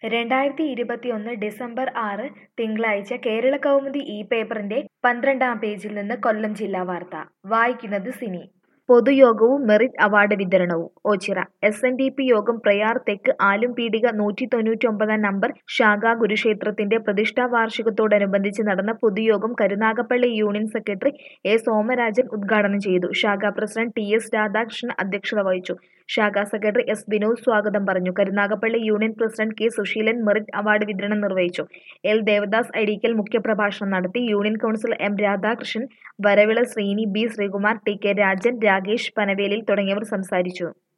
2021 December 6 തിങ്കളാഴ്ച കേരളകൗമുദി ഈ പേപ്പറിന്റെ 12-ാം പേജിൽ നിന്ന് കൊല്ലം ജില്ലാ വാർത്ത വായിക്കുന്നത് സിനി. പൊതുയോഗവും മെറിറ്റ് അവാർഡ് വിതരണവും ഓച്ചിറ. SNDP യോഗം പ്രയാർ തെക്ക് ആലുംപീടിക 199 നമ്പർ ശാഖാ ഗുരുക്ഷേത്രത്തിന്റെ പ്രതിഷ്ഠാ വാർഷികത്തോടനുബന്ധിച്ച് നടന്ന പൊതുയോഗം Karunagappally union secretary A. Somarajan ഉദ്ഘാടനം ചെയ്തു. ശാഖാ പ്രസിഡന്റ് TS രാധാകൃഷ്ണൻ അധ്യക്ഷത വഹിച്ചു. ശാഖാ സെക്രട്ടറി S. വിനോദ് സ്വാഗതം പറഞ്ഞു. Karunagappally union president K. Susheelan merit award വിതരണം നിർവഹിച്ചു. L. ദേവദാസ് അഴീക്കൽ മുഖ്യപ്രഭാഷണം നടത്തി. Union councillor M. Radhakrishnan, Varavila Sreeni, B. Sreekumar, T. K. Rajan, Rakesh Panavelil തുടങ്ങിയവർ സംസാരിച്ചു.